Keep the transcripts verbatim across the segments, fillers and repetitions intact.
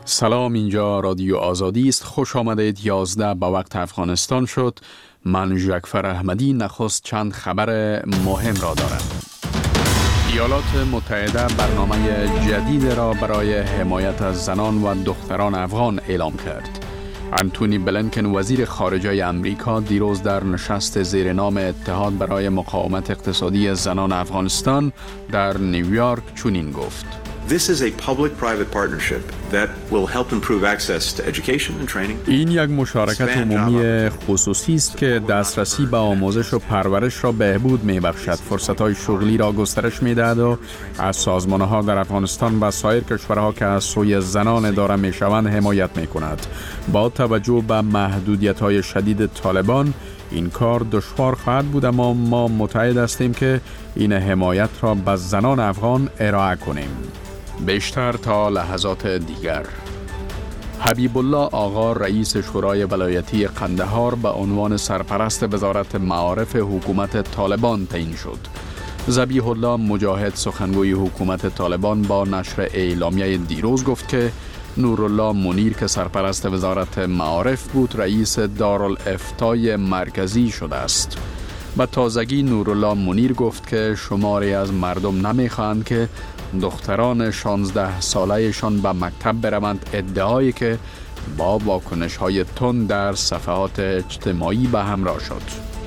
سلام، اینجا رادیو آزادی است. خوش آمدید. یازده به وقت افغانستان شد. من جعفر احمدی نخست چند خبر مهم را دارم. ایالات متحده برنامه جدید را برای حمایت از زنان و دختران افغان اعلام کرد. انتونی بلینکن وزیر خارجه امریکا دیروز در نشست زیر نام اتحاد برای مقاومت اقتصادی زنان افغانستان در نیویورک چنین گفت: This is a public-private partnership that will help improve access to education and training. این یک مشارکت عمومی خصوصی است که دسترسی به آموزش و پرورش را بهبود می‌بخشد، فرصت‌های شغلی را گسترش می‌دهد و از سازمان‌ها در افغانستان و سایر کشورها که از سوی زنان اداره می‌شوند حمایت می‌کند. با توجه به محدودیت‌های شدید طالبان این کار دشوار خواهد بود، اما ما متعهد هستیم که این حمایت را به زنان افغان ارائه کنیم. بیشتر تا لحظات دیگر. حبیب الله آقا رئیس شورای ولایتی قندهار به عنوان سرپرست وزارت معارف حکومت طالبان تعیین شد. ذبیح الله مجاهد سخنگوی حکومت طالبان با نشر اعلامیه دیروز گفت که نورالله منیر که سرپرست وزارت معارف بود رئیس دارالافتای مرکزی شده است. به تازگی نورالله منیر گفت که شماری از مردم نمیخواهند که دختران شانزده سالهشان به مکتب بروند، ادعایی که با واکنش‌های تند در صفحات اجتماعی به همراه شد.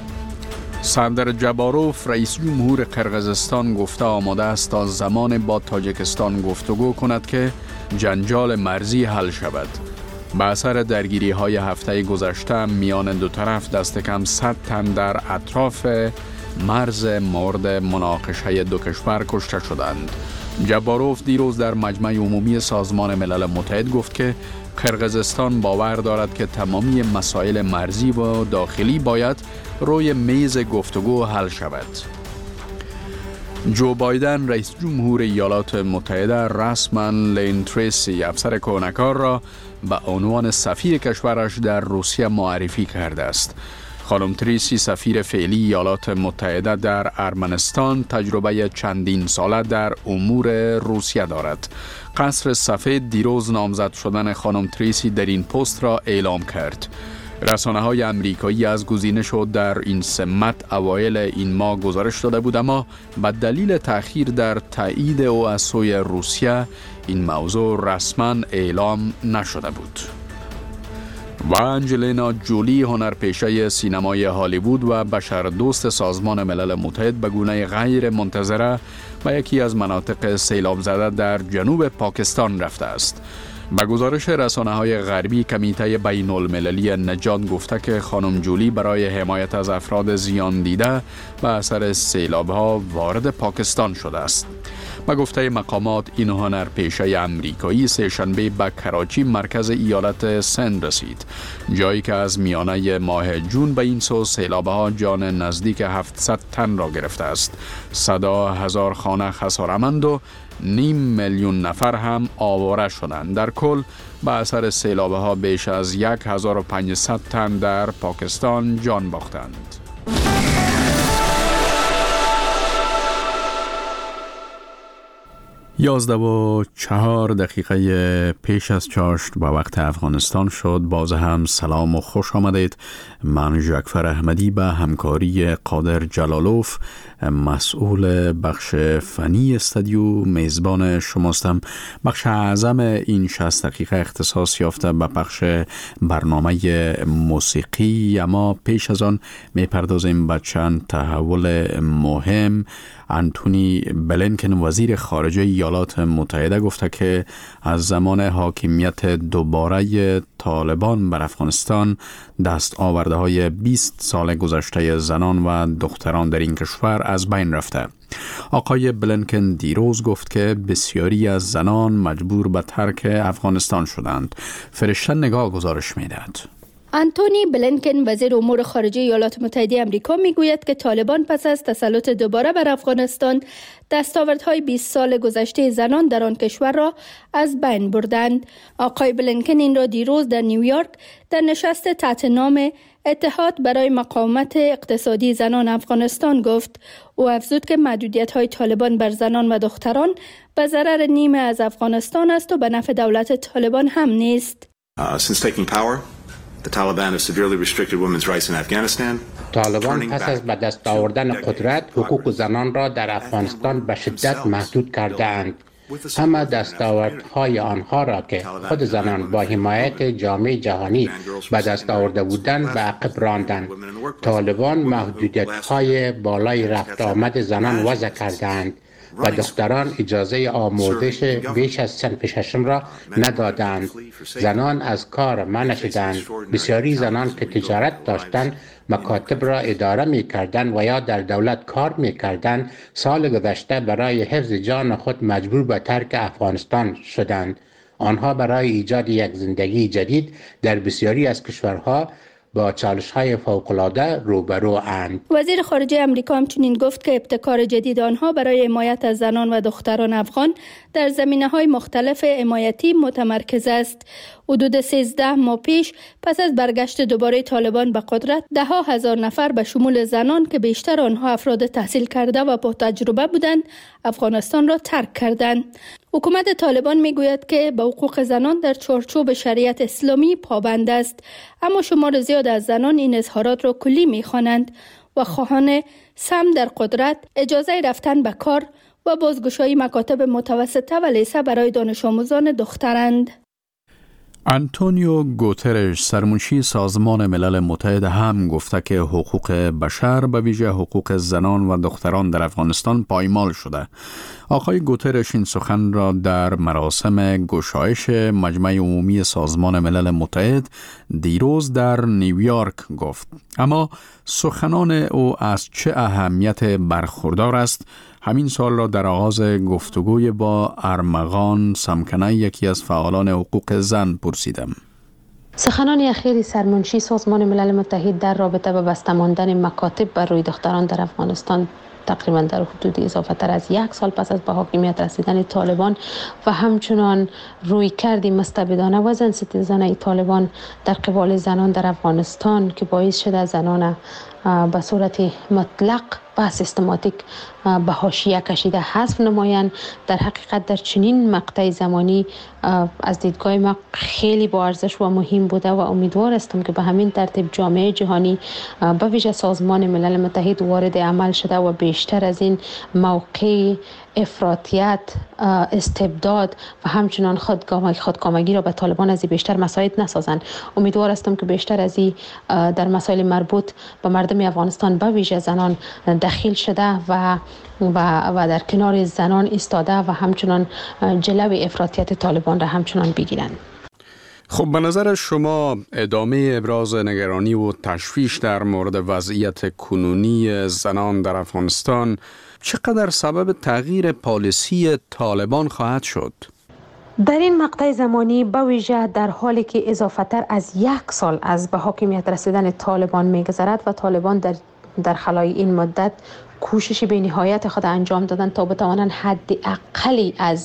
سردار جباروف رئیس جمهور قرقیزستان گفته آماده است تا زمان با تاجیکستان گفتگو کند که جنجال مرزی حل شود. به اثر درگیری های هفته گذشته میان دو طرف دست کم صد تن در اطراف مرز مورد مناقشه دو کشور کشته شدند. جباروف دیروز در مجمع عمومی سازمان ملل متحد گفت که قرقیزستان باور دارد که تمامی مسائل مرزی و داخلی باید روی میز گفتگو حل شود. جو بایدن رئیس جمهور ایالات متحده رسما لین تریسی افسر کهنه‌کار را به عنوان سفیر کشورش در روسیه معرفی کرده است. خانم تریسی سفیر فعلی ایالات متحده در ارمنستان تجربه چندین ساله در امور روسیه دارد. قصر سفید دیروز نامزد شدن خانم تریسی در این پست را اعلام کرد. رسانه‌های آمریکایی از گزینش او در این سمت اوایل این ماه گزارش داده بود، اما به دلیل تأخیر در تایید او از سوی روسیه این موضوع رسما اعلام نشده بود. و انجلینا جولی هنرپیشه سینمای هالیوود و بشردوست سازمان ملل متحد به گونه غیر منتظره به یکی از مناطق سیلاب زده در جنوب پاکستان رفته است. به گزارش رسانه‌های غربی کمیته بین المللی نجات گفته که خانم جولی برای حمایت از افراد زیان دیده به اثر سیلاب‌ها وارد پاکستان شده است. به گفته مقامات این هنرپیشه امریکایی سه‌شنبه به کراچی مرکز ایالت سند رسید، جایی که از میانه ماه جون به این سو سیلاب‌ها جان نزدیک هفتصد تن را گرفته است. صدا هزار خانه خسارمند و نیم میلیون نفر هم آواره شدند. در کل به اثر سیلاب‌ها بیش از یک هزار و پانصد تن در پاکستان جان باختند. یازده و چهار دقیقه پیش از چاشت با وقت افغانستان شد. باز هم سلام و خوش آمدید. من جعفر احمدی به همکاری قادر جلالوف مسئول بخش فنی استودیو میزبان شماستم. بخش اعظم این شصت دقیقه اختصاص یافته به بخش برنامه موسیقی، اما پیش از آن میپردازیم به چند تحول مهم. انتونی بلینکن وزیر خارجه ایالات متحده گفته که از زمان حاکمیت دوباره طالبان بر افغانستان دست آورده های بیست سال گذشته زنان و دختران در این کشور از بین رفته. آقای بلینکن دیروز گفت که بسیاری از زنان مجبور به ترک افغانستان شدند. فرشته نگاه گزارش می‌دهد. آنتونی بلینکن وزیر امور خارجه ایالات متحده آمریکا میگوید که طالبان پس از تسلط دوباره بر افغانستان دستاوردهای بیست سال گذشته زنان در آن کشور را از بین بردند. آقای بلینکن این را دیروز در نیویورک در نشست تحت نام اتحاد برای مقاومت اقتصادی زنان افغانستان گفت. او افزود که محدودیت‌های طالبان بر زنان و دختران به ضرر نیمه از افغانستان است و به نفع دولت طالبان هم نیست. Uh, since taking power, the Taliban have severely restricted women's rights in Afghanistan. طالبان پس از به دست آوردن قدرت حقوق زنان را در افغانستان به شدت محدود کردند. همه دستاوردهای آنها را که خود زنان با حمایت جامعه جهانی به دست آورده بودند به عقب راندند. طالبان محدودیت‌های بالای رفت آمد زنان وضع کردند و دختران اجازه آموزش بیش از صنف ششم را ندادند. زنان از کار منع شدند. بسیاری زنان که تجارت داشتند مکاتب را اداره می کردند و یا در دولت کار می کردند سال گذشته برای حفظ جان خود مجبور به ترک افغانستان شدند. آنها برای ایجاد یک زندگی جدید در بسیاری از کشورها با چالش‌های فوق‌العاده روبرو اند. وزیر خارجه آمریکا همچنین گفت که ابتکار جدید آنها برای حمایت از زنان و دختران افغان در زمینه‌های مختلف حمایتی متمرکز است. حدود سیزده ماه پیش پس از برگشت دوباره طالبان به قدرت، ده ها هزار نفر به شمول زنان که بیشتر آنها افراد تحصیل کرده و با تجربه بودند، افغانستان را ترک کردند. حکومت طالبان میگوید که به حقوق زنان در چارچوب شریعت اسلامی پابند است، اما شمار زیاد از زنان این اظهارات را کلی می‌خوانند و خواهان سهم در قدرت، اجازه رفتن به کار و بازگشایی مکاتب متوسطه و لیسه برای دانش آموزان دخترند. آنتونیو گوترش سرمنشی سازمان ملل متحد هم گفته که حقوق بشر به ویژه حقوق زنان و دختران در افغانستان پایمال شده. آقای گوترش این سخن را در مراسم گشایش مجمع عمومی سازمان ملل متحد دیروز در نیویورک گفت. اما سخنان او از چه اهمیت برخوردار است؟ همین سال را در آغاز گفتگوی با ارمغان سمکنه، یکی از فعالان حقوق زن، پرسیدم. سخنان اخیر سرمنشی سازمان ملل متحد در رابطه به بسته ماندن مکاتب بر روی دختران در افغانستان تقریبا در حدود اضافه تر از یک سال پس از به حاکمیت رسیدن طالبان و همچنان روی کردی مستبدانه و زن ستیزانه طالبان در قبال زنان در افغانستان که باعث شده زنان به صورت مطلق و سیستماتیک به حاشیه کشیده حذف نمایند. در حقیقت در چنین مقطع زمانی از دیدگاه ما خیلی با ارزش و مهم بوده و امیدوار هستم که به همین ترتیب جامعه جهانی به ویژه سازمان ملل متحد وارد عمل شده و بیشتر از این موقع افراطیت، استبداد و همچنان خودکامگی را به طالبان از بیشتر مساعد نسازند. امیدوار هستم که بیشتر از این در مسائل مربوط به مردم افغانستان به ویژه زنان دخیل شده و و و در کنار زنان ایستاده و همچنان جلوی افراطیت طالبان را همچنان بگیرند. خب به نظر شما ادامه ابراز نگرانی و تشویش در مورد وضعیت کنونی زنان در افغانستان چقدر سبب تغییر پالیسی طالبان خواهد شد؟ در این مقطع زمانی به ویژه در حالی که اضافه تر از یک سال از به حاکمیت رسیدن طالبان می‌گذرد و طالبان در در خلال این مدت کوششی به نهایت خود انجام دادن تا بتوانند حد اقلی از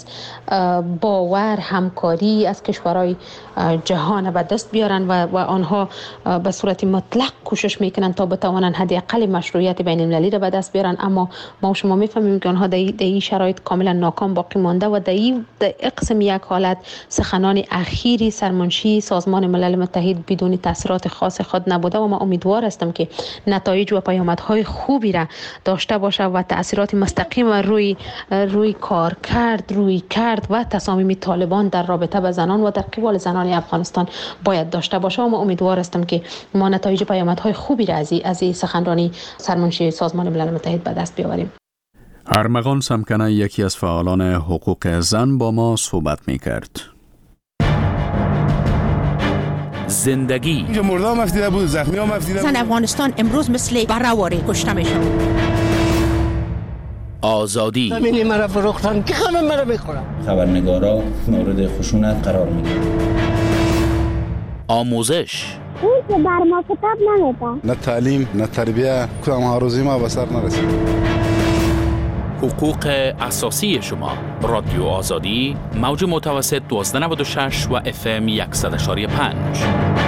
باور همکاری از کشورهای جهان به دست بیارن و, و آنها به صورت مطلق کوشش میکنن تا بتوانند حد اقل مشروعیت بین المللی را به دست بیارن. اما ما شما میفهمیم که آنها در این شرایط کاملا ناکام باقی مانده و در این قسم یک حالت سخنان اخیری سرمنشی سازمان ملل متحد بدون تاثیرات خاص خود نبوده و ما امیدوار هستم که نتایج و پیامدهای خوبی را داشته باشه و تأثیرات مستقیم روی روی کار کرد روی کرد و تصامیم طالبان در رابطه با زنان و در قبال زنان افغانستان باید داشته باشه و ما امیدوار هستم که ما نتایج پیامدهای خوبی را از از این سخنرانی سرمنشی سازمان ملل متحد به دست بیاوریم. ارمغان سمکنه، یکی از فعالان حقوق زن، با ما صحبت می‌کرد. زندگی اینجا مرده هم افتیده بود، زخمی هم افتیده بود. زن افغانستان امروز مثل بره‌واره کشته میشن. آزادی همینی مرا فروختن که همه مرا بخورم. خبرنگارا مورد خشونت قرار میگیرن. آموزش این که بر ما کتاب نمیده. نه تعلیم نه تربیه، کدام ها روزی ما به سر نرسید. حقوق اساسی شما. رادیو آزادی، موج متوسط دوازده نود و شش و اف ام صد و پنج.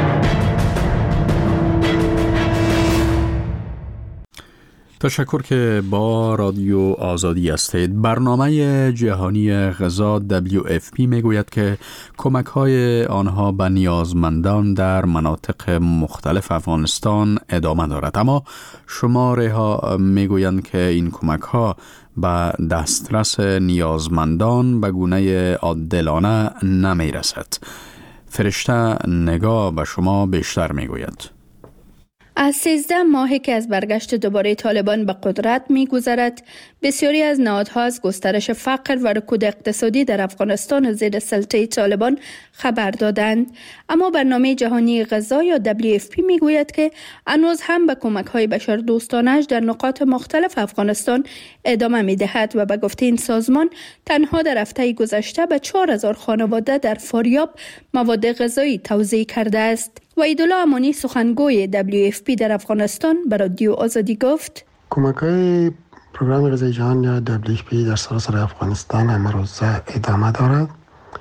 تشکر که با رادیو آزادی هستید. برنامه جهانی غذا دبلیو اف پی میگوید که کمک‌های آنها به نیازمندان در مناطق مختلف افغانستان ادامه دارد، اما شماره ها میگویند که این کمک‌ها به دسترس نیازمندان به گونه عادلانه نمیرسد. فرشته نگاه به شما بیشتر میگوید. از سیزده ماهی که از برگشت دوباره طالبان به قدرت می‌گذرد، بسیاری از نهادها از گسترش فقر و رکود اقتصادی در افغانستان زیر سلطه طالبان خبر دادند. اما برنامه جهانی غذا یا دبلیو اف پی میگوید که هنوز هم به کمک‌های بشردوستانه‌اش در نقاط مختلف افغانستان ادامه می‌دهد و به گفته این سازمان تنها در هفته گذشته به چهار هزار خانواده در فاریاب مواد غذایی توزیع کرده است. وحیدالله امانی سخنگوی دبلیو اف پی در افغانستان به رادیو آزادی گفت: کمک‌های پروگرام غذای جهان یا دبلیو اف پی در سراسر افغانستان امروز ادامه دارد.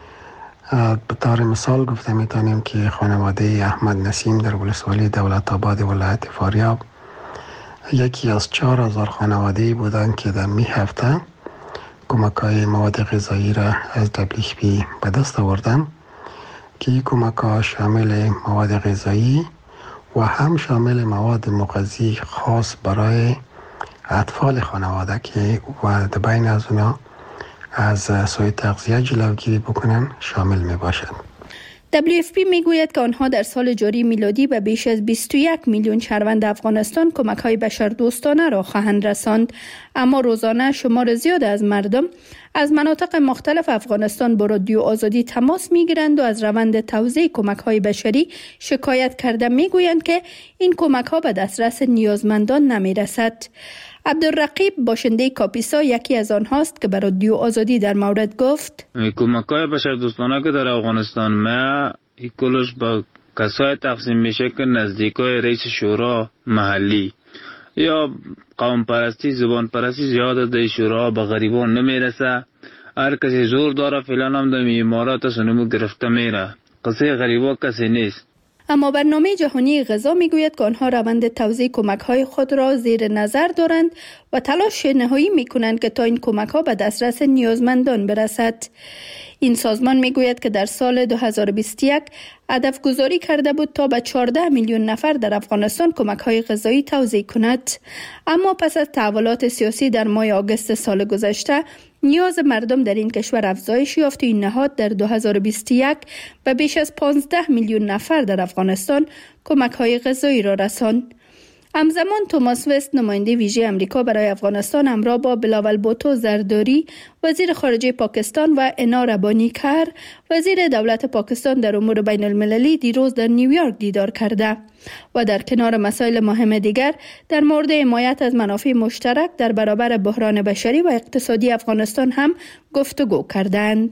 به طور مثال گفته میتونیم که خانواده احمد نسیم در ولسوالی دولت آباد ولایت فاریاب یکی از چهار هزار خانواده بودند که در می هفته کمک‌های مواد غذایی را از دبلیو اف پی به دست آوردند که این کمک‌ها شامل مواد غذایی و هم شامل مواد مغذی خاص برای اطفال خانواده که و در بین از اونا از سوء تغذیه جلوگیری بکنن شامل می باشند. دبلیو اف پی میگوید که آنها در سال جاری میلادی به بیش از بیست و یک میلیون شهروند افغانستان کمک‌های بشردوستانه را خواهند رساند، اما روزانه شمار زیاد از مردم از مناطق مختلف افغانستان با رادیو آزادی تماس میگیرند و از روند توزیع کمک‌های بشری شکایت کرده میگویند که این کمک‌ها به دسترس نیازمندان نمیرسد. عبدالرقیب باشنده کاپیسا یکی از آنهاست که به رادیو آزادی در مورد گفت: کمک‌های بشردوستانه که در افغانستان ما کلش با کسای تقسیم میشه که نزدیکای رئیس شورا محلی یا قوم پرستی زبان پرستی زیاد در شورا به غریبان نمیرسه. هر کسی زور داره فعلا هم در امارات سنمو گرفته میره، قصه غریبا کسی نیست. اما برنامه جهانی غذا میگوید که آنها روند توزیع کمک‌های خود را زیر نظر دارند و تلاش نهایی میکنند که تا این کمک‌ها به دسترس نیازمندان برسد. این سازمان میگوید که در سال دو هزار و بیست و یک هدف گذاری کرده بود تا به چهارده میلیون نفر در افغانستان کمک‌های غذایی توزیع کند، اما پس از تحولات سیاسی در ماه آگوست سال گذشته نیاز مردم در این کشور افزایش یافت و این نهاد در دو هزار و بیست و یک به بیش از پانزده میلیون نفر در افغانستان کمک‌های غذایی را رساند. همزمان توماس وست نماینده ویژه امریکا برای افغانستان همراه با بلاول بوتو زرداری وزیر خارجه پاکستان و انا ربانی کر وزیر دولت پاکستان در امور بین المللی دیروز در نیویورک دیدار کرده و در کنار مسائل مهم دیگر در مورد حمایت از منافع مشترک در برابر بحران بشری و اقتصادی افغانستان هم گفتگو کردند.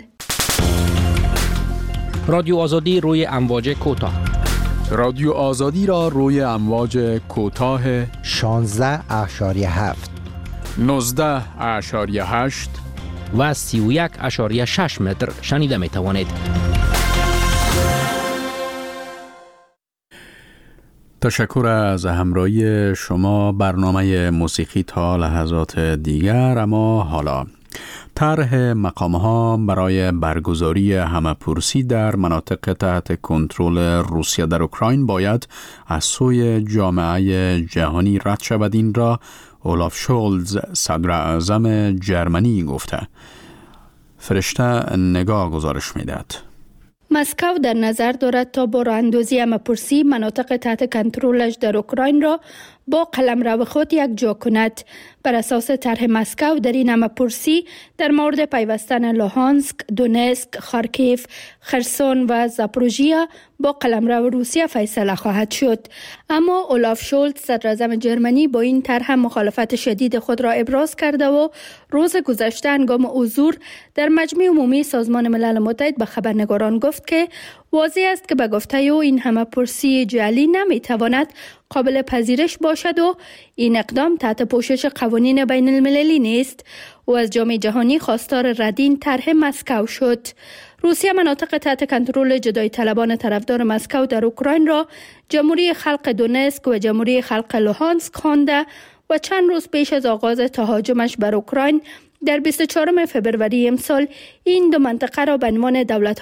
رادیو آزادی روی امواج کوتاه. رادیو آزادی را روی امواج کوتاه شانزده اشاریه هفت نوزده اشاریه هشت و سی و یک اشاریه شش متر شنیده می توانید. تشکر از همراهی شما. برنامه موسیقی تا لحظات دیگر، اما حالا طرح مقام‌ها برای برگزاری همه‌پرسی در مناطق تحت کنترل روسیه در اوکراین باید از سوی جامعه جهانی رد شود. این را اولاف شولز صدر اعظم جرمنی گفته. فرشته نگاه گزارش می‌دهد. مسکو در نظر دارد تا با راه اندازی همه‌پرسی مناطق تحت کنترلش در اوکراین را با قلمرو خود یک جا کند. بر اساس طرح مسکو در این همه‌پرسی در مورد پیوستن لوهانسک، دونسک، خارکیف، خرسون و زاپروژیا با قلمرو روسیه فیصله خواهد شد. اما اولاف شولز صدر اعظم جرمنی با این طرح مخالفت شدید خود را ابراز کرده و روز گذشته هنگام حضور در مجمع عمومی سازمان ملل متحد به خبرنگاران گفت که واضح است که به گفته او این همه‌پرسی جعلی نمیتواند قابل پذیرش باشد و این اقدام تحت پوشش قوانین بین المللی نیست و از جامعه جهانی خواستار رد این طرح مسکو شد. روسیه مناطق تحت کنترل جدای طلبان طرفدار مسکو در اوکراین را جمهوری خلق دونسک و جمهوری خلق لوهانسک خوانده و چند روز پیش از آغاز تهاجمش بر اوکراین در بیست و چهارم فبروری امسال این دو منطقه را به عنوان دولت